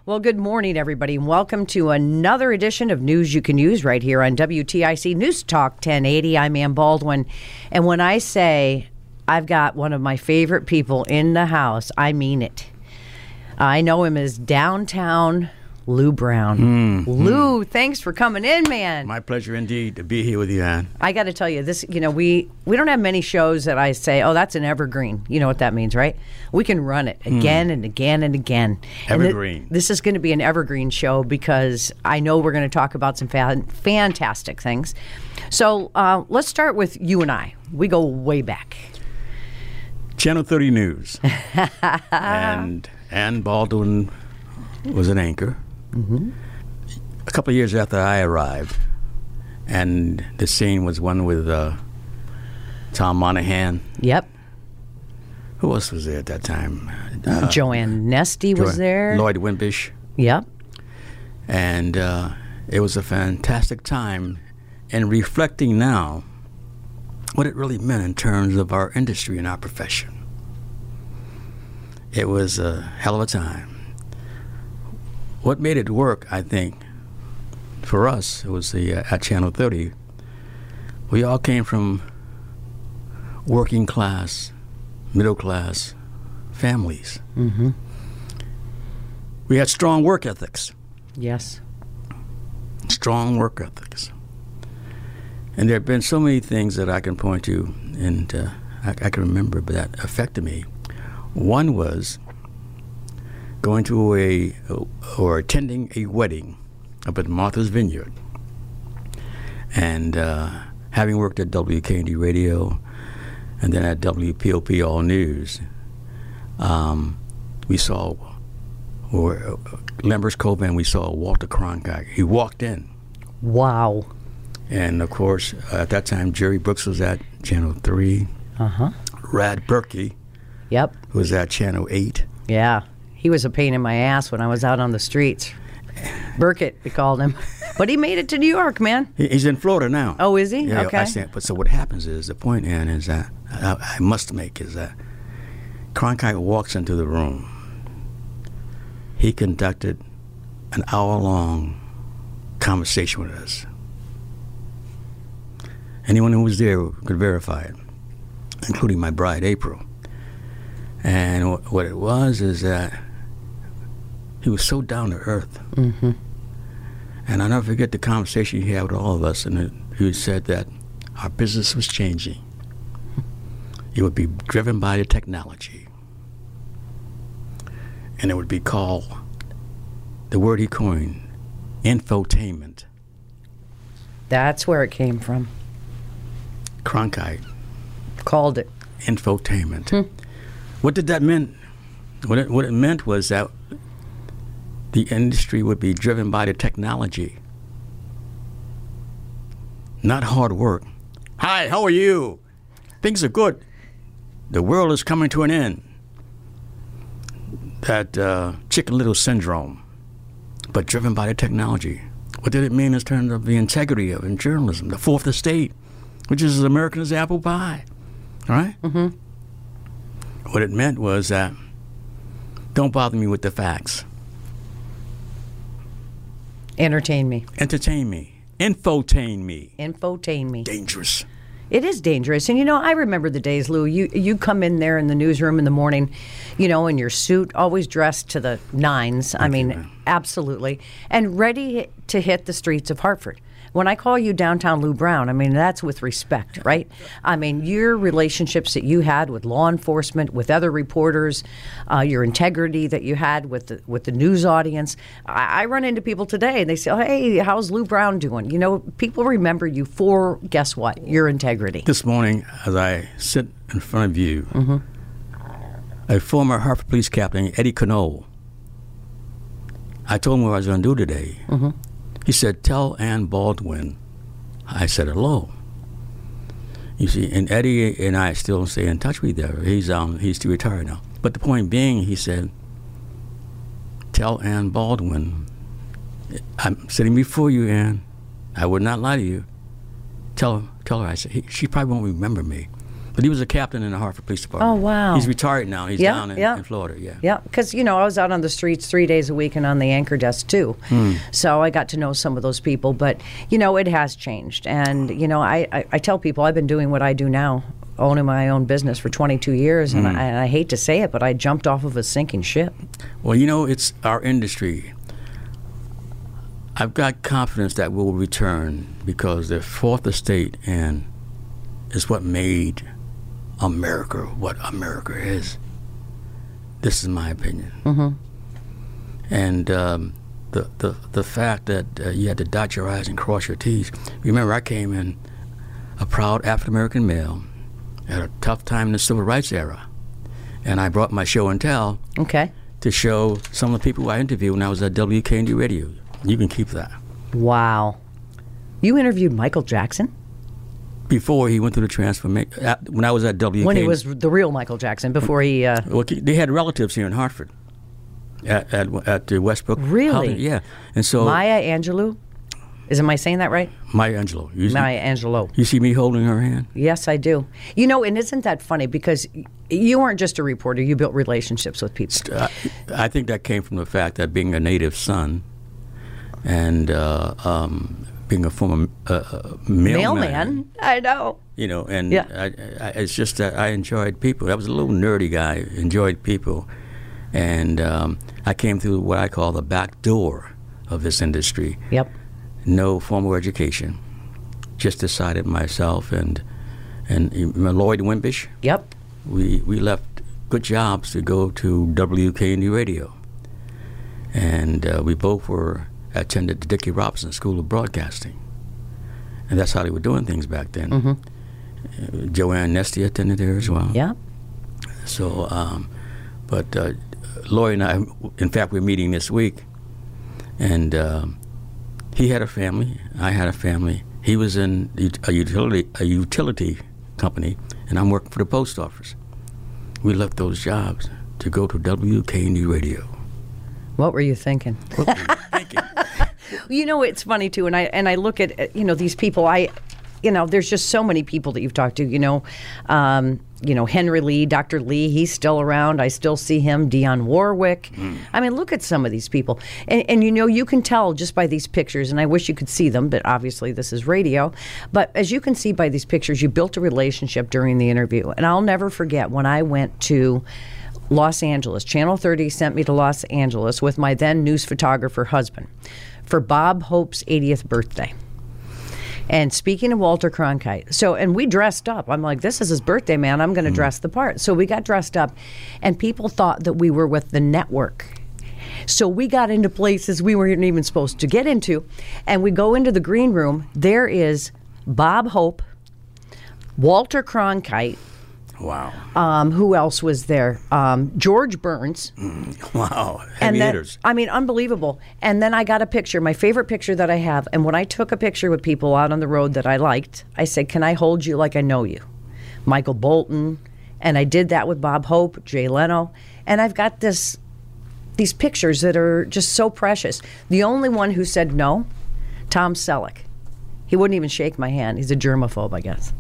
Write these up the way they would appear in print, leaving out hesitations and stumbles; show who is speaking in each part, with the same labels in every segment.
Speaker 1: Well, good morning, everybody, and welcome to another edition of News You Can Use right here on WTIC News Talk 1080. I'm Ann Baldwin, and when I say I've got one of my favorite people in the house, I mean it. I know him as Downtown Lou Brown. Lou, thanks for coming in, man.
Speaker 2: My pleasure indeed to be here with you, Ann.
Speaker 1: I got to tell you, this, we don't have many shows that I say, oh, that's an evergreen. You know what that means, right? We can run it again and again and again.
Speaker 2: Evergreen.
Speaker 1: And this is going to be an evergreen show because I know we're going to talk about some fantastic things. So let's start with you and I. We go way back.
Speaker 2: Channel 30 News. And Ann Baldwin was an anchor. Mm-hmm. A couple of years after I arrived, and the scene was one with Tom Monahan.
Speaker 1: Yep.
Speaker 2: Who else was there at that time?
Speaker 1: Joanne Nesty was there.
Speaker 2: Lloyd Wimbish.
Speaker 1: Yep.
Speaker 2: And it was a fantastic time in reflecting now what it really meant in terms of our industry and our profession. It was a hell of a time. What made it work, I think, for us, it was at Channel 30, we all came from working class, middle class families. Mm-hmm. We had strong work ethics.
Speaker 1: Yes.
Speaker 2: Strong work ethics. And there have been so many things that I can point to, and I can remember that affected me. One was going to or attending a wedding up at Martha's Vineyard. And having worked at WKND Radio and then at WPOP All News, we saw, Lambers Cove, and we saw Walter Cronkite. He walked in.
Speaker 1: Wow.
Speaker 2: And, of course, at that time, Jerry Brooks was at Channel 3. Uh-huh. Rad Berkey.
Speaker 1: Yep.
Speaker 2: Was at Channel 8.
Speaker 1: Yeah. He was a pain in my ass when I was out on the streets. Burkett, we called him. But he made it to New York, man.
Speaker 2: He's in Florida now.
Speaker 1: Oh, is he?
Speaker 2: Yeah,
Speaker 1: okay.
Speaker 2: But so what happens is, the point, Ann, is that I must make is that Cronkite walks into the room. He conducted an hour-long conversation with us. Anyone who was there could verify it, including my bride, April. And what it was is that he was so down to earth. Mm-hmm. And I'll never forget the conversation he had with all of us, and he said that our business was changing. It would be driven by the technology. And it would be called, the word he coined, infotainment.
Speaker 1: That's where it came from.
Speaker 2: Cronkite
Speaker 1: called it
Speaker 2: infotainment. What did that mean? What it meant was that the industry would be driven by the technology, not hard work. Hi, how are you? Things are good. The world is coming to an end. That Chicken Little syndrome, but driven by the technology. What did it mean in terms of the integrity of in journalism, the fourth estate, which is as American as apple pie, right? Mm-hmm. What it meant was that don't bother me with the facts.
Speaker 1: Entertain me.
Speaker 2: Entertain me. Infotain me.
Speaker 1: Infotain me.
Speaker 2: Dangerous.
Speaker 1: It is dangerous. And, I remember the days, Lou, you come in there in the newsroom in the morning, in your suit, always dressed to the nines. Absolutely. And ready to hit the streets of Hartford. When I call you Downtown Lou Brown, that's with respect, right? Your relationships that you had with law enforcement, with other reporters, your integrity that you had with the news audience. I run into people today and they say, oh, hey, how's Lou Brown doing? People remember you for, guess what? Your integrity.
Speaker 2: This morning, as I sit in front of you, a former Hartford Police Captain, Eddie Knoll, I told him what I was going to do today. Mm-hmm. He said, tell Ann Baldwin I said hello. You see, and Eddie and I still stay in touch with each other. He's too retired now. But the point being, he said, tell Ann Baldwin, I'm sitting before you, Ann. I would not lie to you. Tell her. I said, she probably won't remember me. But he was a captain in the Hartford Police Department.
Speaker 1: Oh, wow.
Speaker 2: He's retired now. He's down in Florida,
Speaker 1: Yeah, because, I was out on the streets 3 days a week and on the anchor desk, too. So I got to know some of those people. But, it has changed. And, I tell people I've been doing what I do now, owning my own business for 22 years. And I hate to say it, but I jumped off of a sinking ship.
Speaker 2: Well, it's our industry. I've got confidence that we'll return because the Fourth Estate is what made America what America is. This is my opinion. And the fact that you had to dot your I's and cross your T's. Remember, I came in a proud African-American male at a tough time in the Civil Rights era. And I brought my show and tell to show some of the people I interviewed when I was at WKND Radio. You can keep that.
Speaker 1: Wow. You interviewed Michael Jackson?
Speaker 2: Before he went through the transformation, when I was at WKND.
Speaker 1: When he was the real Michael Jackson, before he...
Speaker 2: Well, they had relatives here in Hartford at the Westbrook.
Speaker 1: Really?
Speaker 2: Housing. Yeah. And so...
Speaker 1: Maya Angelou? Am I saying that right?
Speaker 2: Maya Angelou.
Speaker 1: Maya Angelou.
Speaker 2: You see me holding her hand?
Speaker 1: Yes, I do. And isn't that funny? Because you weren't just a reporter. You built relationships with people.
Speaker 2: I think that came from the fact that being a native son and being a former mailman.
Speaker 1: I know.
Speaker 2: And it's just that I enjoyed people. I was a little nerdy guy, enjoyed people. And I came through what I call the back door of this industry.
Speaker 1: Yep.
Speaker 2: No formal education. Just decided myself and Lloyd Wimbish.
Speaker 1: Yep.
Speaker 2: We left good jobs to go to WKND Radio. And we both attended the Dickie Robinson School of Broadcasting. And that's how they were doing things back then. Joanne Nesty attended there as well.
Speaker 1: Yeah.
Speaker 2: So, but Lloyd and I, in fact, we're meeting this week. And he had a family. I had a family. He was in a utility company, and I'm working for the post office. We left those jobs to go to WKND Radio.
Speaker 1: What were you thinking?
Speaker 2: What were you thinking?
Speaker 1: It's funny too, and I look at these people. There's just so many people that you've talked to. Henry Lee, Dr. Lee, he's still around. I still see him. Dionne Warwick. I mean, look at some of these people, and you can tell just by these pictures. And I wish you could see them, but obviously this is radio. But as you can see by these pictures, you built a relationship during the interview. And I'll never forget when I went to Los Angeles. Channel 30 sent me to Los Angeles with my then news photographer husband for Bob Hope's 80th birthday. And speaking of Walter Cronkite, and we dressed up. I'm like, this is his birthday, man. I'm going to dress the part. So we got dressed up, and people thought that we were with the network. So we got into places we weren't even supposed to get into, and we go into the green room. There is Bob Hope, Walter Cronkite.
Speaker 2: Wow.
Speaker 1: Who else was there? George Burns.
Speaker 2: Wow.
Speaker 1: Heavy
Speaker 2: hitters.
Speaker 1: I mean, unbelievable. And then I got a picture, my favorite picture that I have. And when I took a picture with people out on the road that I liked, I said, can I hold you like I know you? Michael Bolton. And I did that with Bob Hope, Jay Leno. And I've got these pictures that are just so precious. The only one who said no, Tom Selleck. He wouldn't even shake my hand. He's a germaphobe, I guess.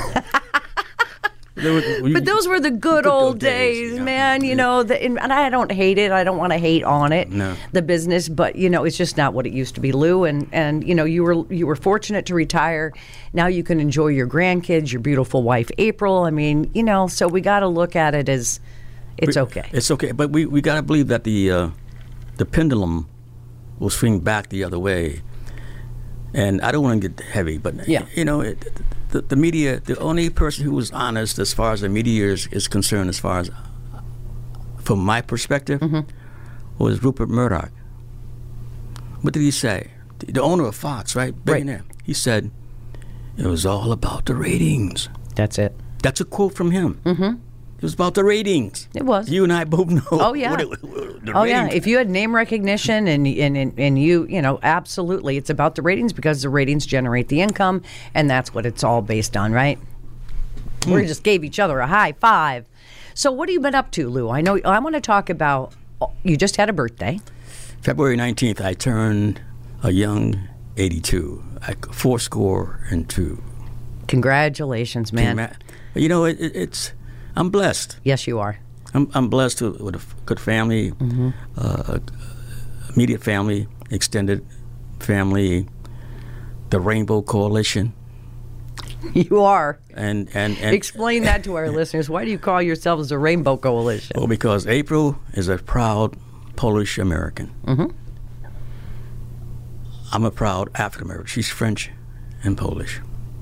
Speaker 1: But those were the good old days, man. And I don't hate it. I don't want to hate on it, the business. But it's just not what it used to be, Lou. And you were fortunate to retire. Now you can enjoy your grandkids, your beautiful wife, April. I mean, so we got to look at it as it's okay.
Speaker 2: It's okay, but we got to believe that the pendulum will swing back the other way. And I don't want to get heavy, but the media, the only person who was honest as far as the media is concerned, as far as from my perspective, was Rupert Murdoch. What did he say? The owner of Fox, right? Billionaire. He said, it was all about the ratings.
Speaker 1: That's it.
Speaker 2: That's a quote from him. It was about the ratings.
Speaker 1: It was.
Speaker 2: You and I both know.
Speaker 1: Oh, yeah. Yeah. If you had name recognition and you, absolutely. It's about the ratings because the ratings generate the income, and that's what it's all based on, right? We just gave each other a high five. So what have you been up to, Lou? I want to talk about, you just had a birthday.
Speaker 2: February 19th, I turned a young 82. 4 score and 2.
Speaker 1: Congratulations, man.
Speaker 2: You know, I'm blessed.
Speaker 1: Yes, you are.
Speaker 2: I'm blessed with a good family, immediate family, extended family, the Rainbow Coalition.
Speaker 1: You are.
Speaker 2: And
Speaker 1: Explain that to our listeners. Why do you call yourselves the Rainbow Coalition?
Speaker 2: Well, because April is a proud Polish American.
Speaker 1: Mm-hmm.
Speaker 2: I'm a proud African American. She's French and Polish.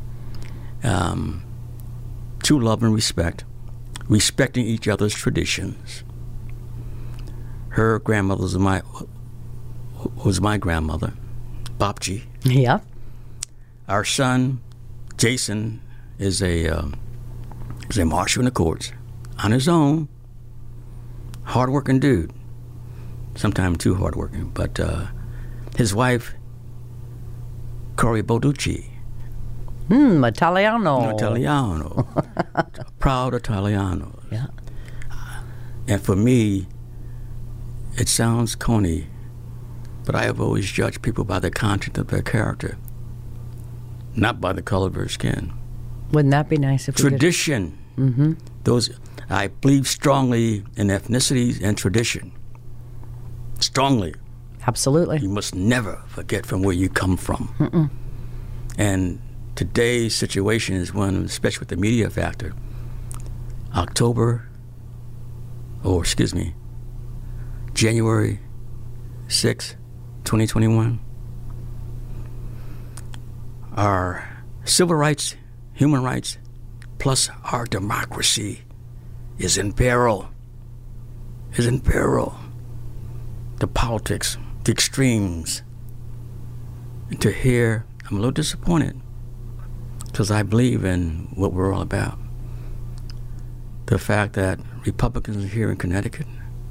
Speaker 2: True love and respect, respecting each other's traditions. Her grandmother was my grandmother, Babci.
Speaker 1: Yeah.
Speaker 2: Our son, Jason, is a marshal in the courts on his own. Hardworking dude. Sometimes too hardworking. But his wife, Cory Boducci.
Speaker 1: Italiano.
Speaker 2: Proud Italiano.
Speaker 1: Yeah.
Speaker 2: And for me, it sounds corny, but I have always judged people by the content of their character, not by the color of their skin.
Speaker 1: Wouldn't that be nice if we
Speaker 2: Tradition.
Speaker 1: could? Mm-hmm.
Speaker 2: I believe strongly in ethnicities and tradition. Strongly.
Speaker 1: Absolutely.
Speaker 2: You must never forget from where you come from.
Speaker 1: Mm-mm.
Speaker 2: And today's situation is one, especially with the media factor, January 6, 2021, our civil rights, human rights, plus our democracy is in peril. The politics, the extremes. And to hear, I'm a little disappointed because I believe in what we're all about. The fact that Republicans here in Connecticut,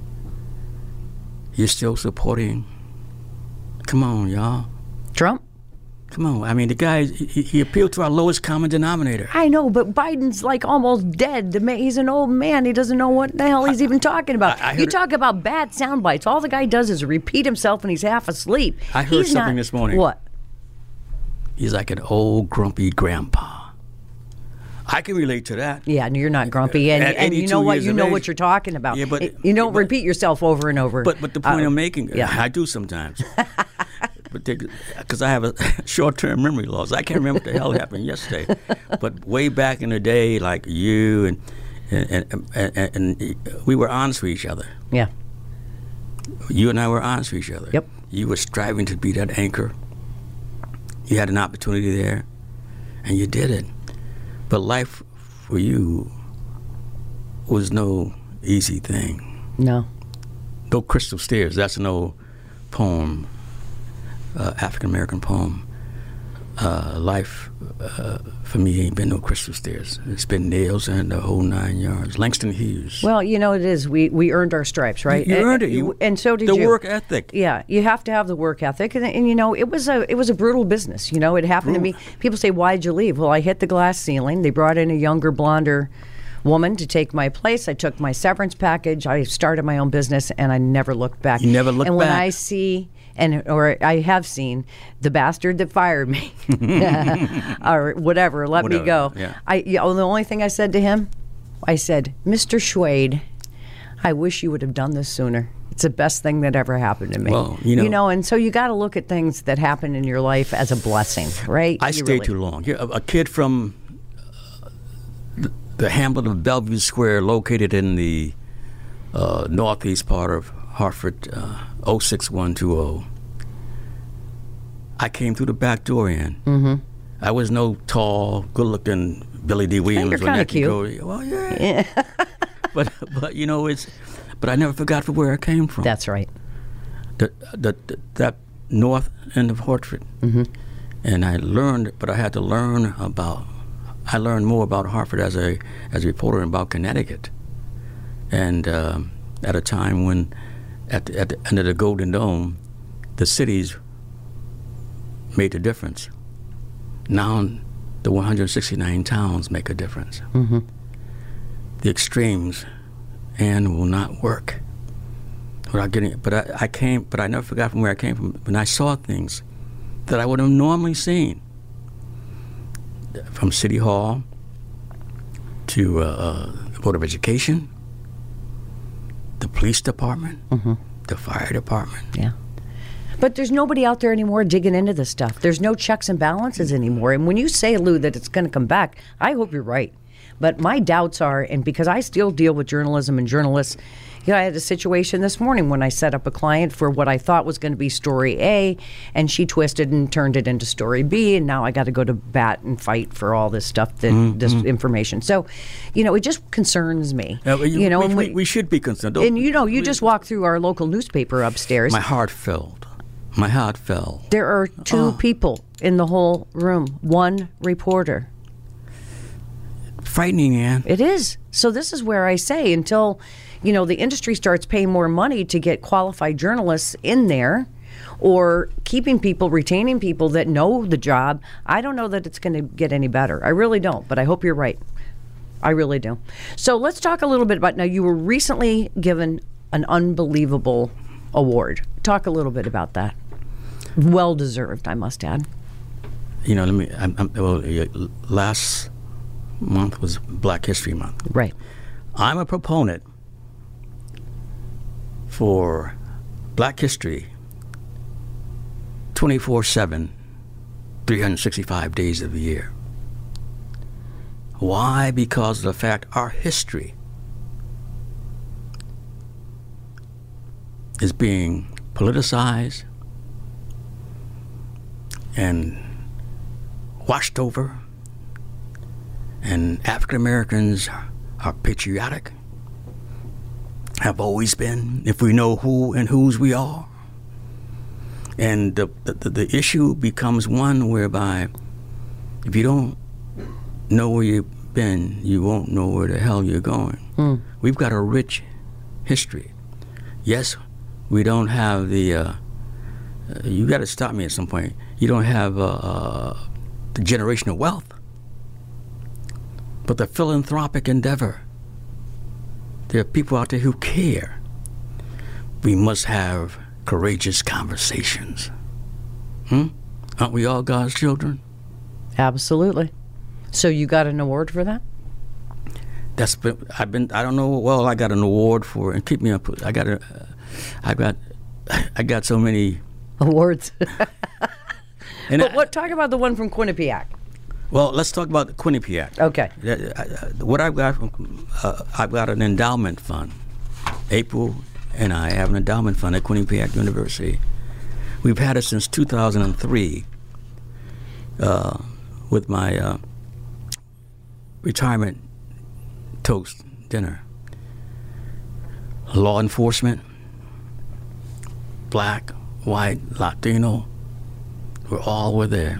Speaker 2: you're still supporting, come on, y'all.
Speaker 1: Trump?
Speaker 2: Come on. I mean, the guy, he appealed to our lowest common denominator.
Speaker 1: I know, but Biden's like almost dead. He's an old man. He doesn't know what the hell he's even talking about. You talk about bad sound bites. All the guy does is repeat himself and he's half asleep.
Speaker 2: I heard something this morning.
Speaker 1: What?
Speaker 2: He's like an old grumpy grandpa. I can relate to that.
Speaker 1: Yeah, and you're not grumpy, and you know what? You know what you're talking about.
Speaker 2: Yeah, but
Speaker 1: you don't repeat yourself over and over.
Speaker 2: But the point I'm making, I do sometimes. Because I have a short-term memory loss. I can't remember what the hell happened yesterday. But way back in the day, like you and we were honest with each other.
Speaker 1: Yeah.
Speaker 2: You and I were honest with each other.
Speaker 1: Yep.
Speaker 2: You were striving to be that anchor. You had an opportunity there, and you did it. But life for you was no easy thing.
Speaker 1: No.
Speaker 2: No crystal stairs. That's an old poem, African-American poem. Life for me ain't been no crystal stairs. It's been nails and the whole 9 yards. Langston Hughes.
Speaker 1: Well, you know it is. We earned our stripes, right?
Speaker 2: You earned it.
Speaker 1: And so did you.
Speaker 2: The work ethic.
Speaker 1: Yeah, you have to have the work ethic, and you know it was a brutal business. You know, it happened to me. People say, "Why'd you leave?" Well, I hit the glass ceiling. They brought in a younger, blonder woman to take my place. I took my severance package. I started my own business, and I never looked back.
Speaker 2: You never looked back.
Speaker 1: And when I see, or I have seen, the bastard that fired me, or whatever, let me go.
Speaker 2: Yeah.
Speaker 1: The only thing I said to him, I said, "Mr. Schwade, I wish you would have done this sooner. It's the best thing that ever happened to me."
Speaker 2: Well, you know,
Speaker 1: and so you got to look at things that happen in your life as a blessing, right?
Speaker 2: I stayed too long. A kid from the hamlet of Bellevue Square, located in the northeast part of Hartford, 06120. I came through the back door in. Mm-hmm. I was no tall, good-looking Billy D. Williams.
Speaker 1: You're kind of cute.
Speaker 2: Well, yeah. but you know, but I never forgot for where I came from.
Speaker 1: That's right.
Speaker 2: That north end of Hartford. Mm-hmm. And I learned, but I had to learn about. I learned more about Hartford as a reporter and about Connecticut. And at a time when, at the end of the Golden Dome, the cities made a difference. Now the 169 towns make a difference. Mm-hmm. The extremes and will not work without getting it. But I never forgot from where I came from. When I saw things that I would have normally seen, from City Hall to the Board of Education, the police department, the fire department.
Speaker 1: Yeah. But there's nobody out there anymore digging into this stuff. There's no checks and balances anymore. And when you say, Lou, that it's going to come back, I hope you're right. But my doubts are, and because I still deal with journalism and journalists, I had a situation this morning when I set up a client for what I thought was going to be story A, and she twisted and turned it into story B, and now I got to go to bat and fight for all this stuff, this information. So, it just concerns me.
Speaker 2: We should be concerned.
Speaker 1: And you just walk through our local newspaper upstairs.
Speaker 2: My heart fell.
Speaker 1: There are two people in the whole room, one reporter.
Speaker 2: Frightening, Ann.
Speaker 1: It is. So this is where I say, until the industry starts paying more money to get qualified journalists in there, or retaining people that know the job, I don't know that it's going to get any better. I really don't, but I hope you're right. I really do. So let's talk a little bit about, now you were recently given an unbelievable award. Talk a little bit about that. Well deserved, I must add.
Speaker 2: Last month was Black History Month.
Speaker 1: Right.
Speaker 2: I'm a proponent for Black history 24/7, 365 days of the year. Why? Because of the fact our history is being politicized and washed over, and African Americans are patriotic, have always been, if we know who and whose we are. And the issue becomes one whereby if you don't know where you've been, you won't know where the hell you're going. We've got a rich history. Yes, we don't have the, you got to stop me at some point, you don't have the generational wealth, but the philanthropic endeavor. There are people out there who care. We must have courageous conversations. Aren't we all God's children?
Speaker 1: Absolutely. So you got an award for that?
Speaker 2: I don't know. Well, I got an award for, and keep me up. I got so many
Speaker 1: awards. But talk about the one from Quinnipiac.
Speaker 2: Well, let's talk about Quinnipiac.
Speaker 1: Okay.
Speaker 2: What I've got from, I've got an endowment fund. April and I have an endowment fund at Quinnipiac University. We've had it since 2003 with my retirement toast dinner. Law enforcement, black, white, Latino, were there.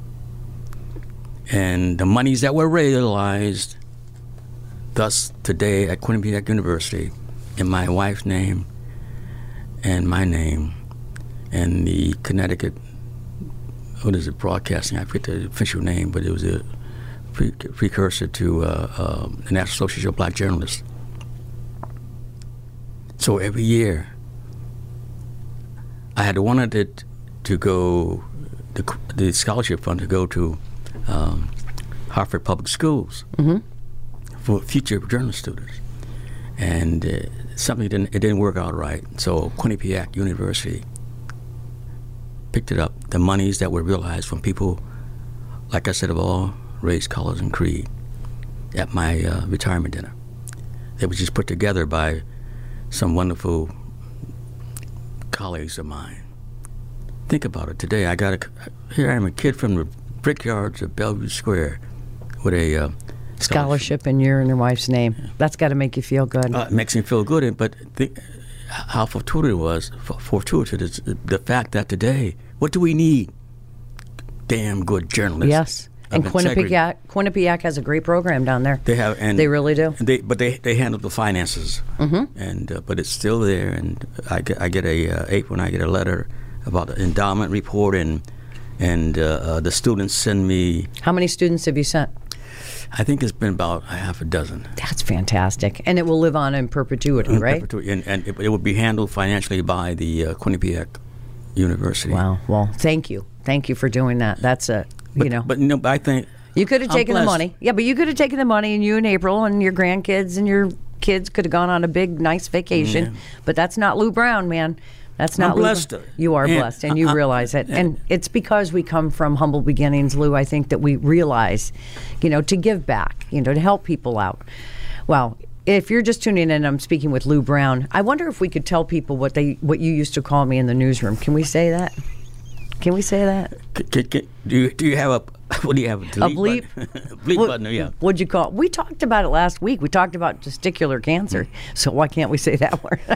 Speaker 2: And the monies that were realized thus today at Quinnipiac University, in my wife's name and my name and the Connecticut, broadcasting, I forget the official name, but it was a precursor to the National Association of Black Journalists. So every year, I had wanted it to go, the scholarship fund to go to Hartford Public Schools for future journalist students, and it didn't work out right. So Quinnipiac University picked it up. The monies that were realized from people, like I said, of all race, colors, and creed, at my retirement dinner. They was just put together by some wonderful colleagues of mine. Think about it. Today, here I am, a kid from the brickyards of Bellevue Square with a
Speaker 1: scholarship in your and your wife's name. That's got to make you feel good.
Speaker 2: It makes me feel good, but think how fortuitous is the fact that today, what do we need? Damn good journalists.
Speaker 1: Yes. And Quinnipiac has a great program down there.
Speaker 2: They have, and
Speaker 1: they really do.
Speaker 2: But they handle the finances, and but it's still there. And I get when I get a letter about the endowment report, and the students send me.
Speaker 1: How many students have you sent?
Speaker 2: I think it's been about a half a dozen.
Speaker 1: That's fantastic, and it will live on in perpetuity, right?
Speaker 2: Perpetuity, and it will be handled financially by the Quinnipiac University.
Speaker 1: Wow. Well, thank you for doing that. That's a.
Speaker 2: But I think
Speaker 1: You could have taken the
Speaker 2: blessed.
Speaker 1: money. Yeah, but you could have taken the money, and you and April and your grandkids and your kids could have gone on a big, nice vacation.
Speaker 2: Yeah.
Speaker 1: But that's not Lou Brown, man. That's not
Speaker 2: I'm blessed.
Speaker 1: Lou. You are
Speaker 2: And
Speaker 1: blessed, and you realize it. And it's because we come from humble beginnings, Lou, I think, that we realize, to give back, to help people out. Well, if you're just tuning in, I'm speaking with Lou Brown. I wonder if we could tell people what you used to call me in the newsroom. Can we say that? Can we say that?
Speaker 2: Do you have what do you have? A delete
Speaker 1: bleep?
Speaker 2: button? Bleep button, yeah.
Speaker 1: What'd you call it? We talked about it last week. We talked about testicular cancer. So why can't we say that word?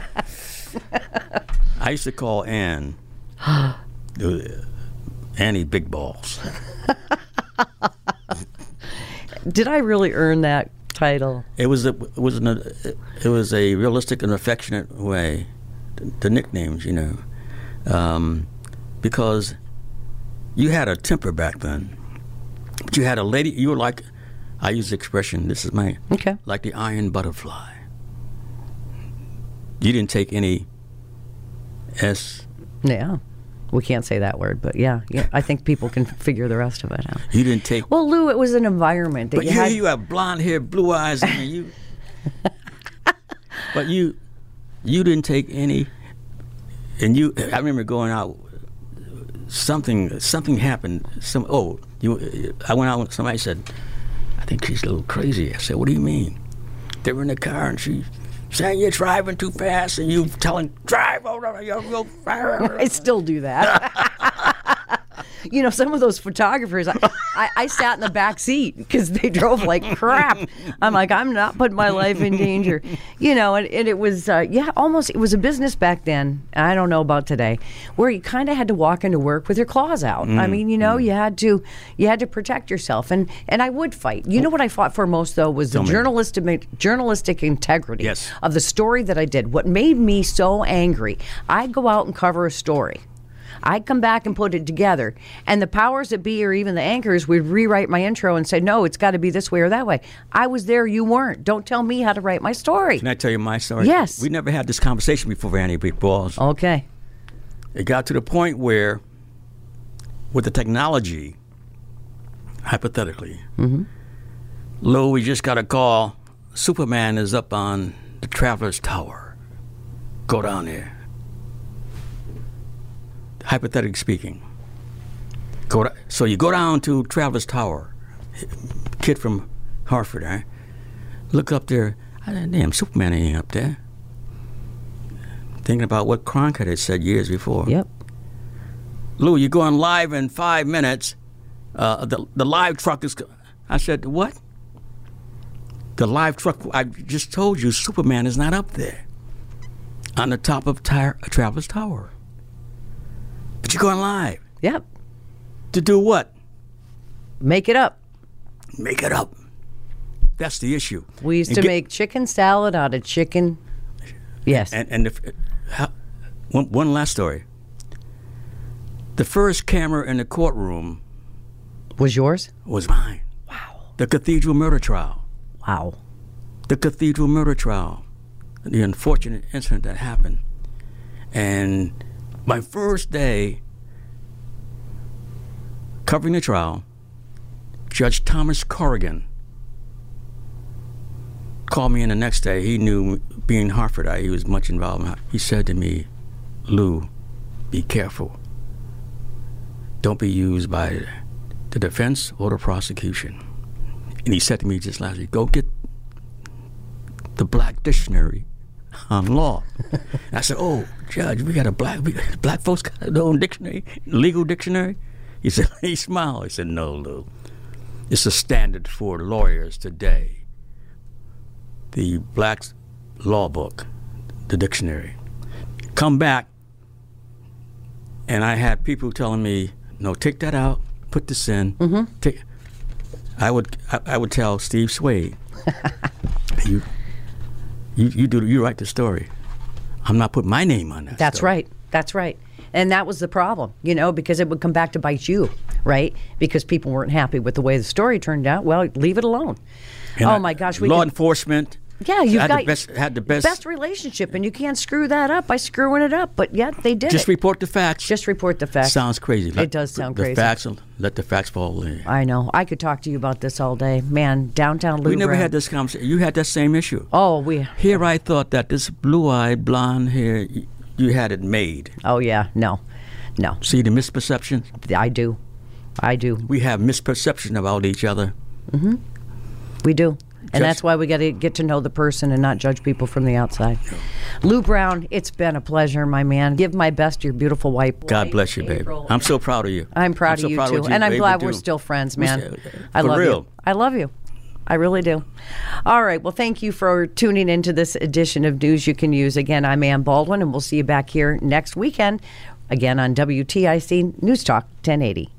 Speaker 2: I used to call Annie Big Balls.
Speaker 1: Did I really earn that title?
Speaker 2: It was a realistic and affectionate way, the nicknames, because you had a temper back then. But you had a lady. You were like, I use the expression. This is my like the iron butterfly. You didn't take any S.
Speaker 1: Yeah. We can't say that word, but yeah, I think people can figure the rest of it out.
Speaker 2: You didn't take.
Speaker 1: Well, Lou, it was an environment that
Speaker 2: but you have blonde hair, blue eyes, and but you didn't take any. And I remember going out. Something happened. I went out with somebody said, I think she's a little crazy. I said, what do you mean? They were in the car and she saying you're driving too fast and you telling drive over.
Speaker 1: I still do that. Some of those photographers, I sat in the back seat because they drove like crap. I'm like, I'm not putting my life in danger. And it was, almost, it was a business back then. I don't know about today, where you kind of had to walk into work with your claws out. I mean, you had to protect yourself. And I would fight. You know what I fought for most, though, was the journalistic integrity of the story that I did. What made me so angry, I'd go out and cover a story. I'd come back and put it together, and the powers that be, or even the anchors, would rewrite my intro and say, no, it's got to be this way or that way. I was there, you weren't. Don't tell me how to write my story.
Speaker 2: Can I tell you my story?
Speaker 1: Yes.
Speaker 2: We never had this conversation before, Annie Big Balls.
Speaker 1: Okay.
Speaker 2: It got to the point where, with the technology, hypothetically, Lou, we just got a call. Superman is up on the Travelers Tower. Go down there. Hypothetically speaking, so you go down to Travelers Tower, kid from Hartford, eh? Look up there, damn, Superman ain't up there. Thinking about what Cronkite had said years before.
Speaker 1: Yep.
Speaker 2: Lou, you're going live in 5 minutes. The live truck is. I said, what? The live truck. I just told you, Superman is not up there, on the top of Travelers Tower. But you're going live.
Speaker 1: Yep.
Speaker 2: To do what?
Speaker 1: Make it up.
Speaker 2: Make it up. That's the issue.
Speaker 1: We used to make chicken salad out of chicken. Yes.
Speaker 2: And one last story. The first camera in the courtroom
Speaker 1: was yours?
Speaker 2: Was mine.
Speaker 1: Wow.
Speaker 2: The Cathedral murder trial.
Speaker 1: Wow.
Speaker 2: The Cathedral murder trial. The unfortunate incident that happened. And my first day covering the trial, Judge Thomas Corrigan called me in the next day. He knew, being Hartford, he was much involved. He said to me, Lou, be careful. Don't be used by the defense or the prosecution. And he said to me just last week, go get the Black Dictionary on law. And I said, oh, Judge, we got black folks got their own dictionary, legal dictionary? He said, he smiled. He said, no, Lou. It's a standard for lawyers today. The Black Law Book, the dictionary. Come back, and I had people telling me, no, take that out, put this in. I would tell Steve Swade, you write the story. I'm not putting my name on that.
Speaker 1: That's
Speaker 2: story.
Speaker 1: right. That's right. And that was the problem, because it would come back to bite you, right? Because people weren't happy with the way the story turned out. Well, leave it alone.
Speaker 2: And
Speaker 1: my gosh.
Speaker 2: Law enforcement,
Speaker 1: Yeah, you've got
Speaker 2: had the best
Speaker 1: relationship, and you can't screw that up by screwing it up. But yet they did.
Speaker 2: Just report the facts.
Speaker 1: Just report the facts.
Speaker 2: Sounds crazy.
Speaker 1: It does sound crazy.
Speaker 2: Let the facts fall in.
Speaker 1: I know. I could talk to you about this all day, man. Downtown Lou.
Speaker 2: We never had this conversation. You had that same issue.
Speaker 1: Oh,
Speaker 2: Here I thought that this blue-eyed blonde hair, you had it made.
Speaker 1: Oh yeah, no.
Speaker 2: See the misperception?
Speaker 1: I do.
Speaker 2: We have misperception about each other.
Speaker 1: Mm-hmm. We do. And that's why we got to get to know the person and not judge people from the outside. Lou Brown, it's been a pleasure, my man. Give my best to your beautiful wife.
Speaker 2: God bless you, baby. I'm so proud of you.
Speaker 1: I'm proud of you, too. And I'm glad we're still friends, man. I love you. I love you. I really do. All right. Well, thank you for tuning into this edition of News You Can Use. Again, I'm Ann Baldwin, and we'll see you back here next weekend, again on WTIC News Talk 1080.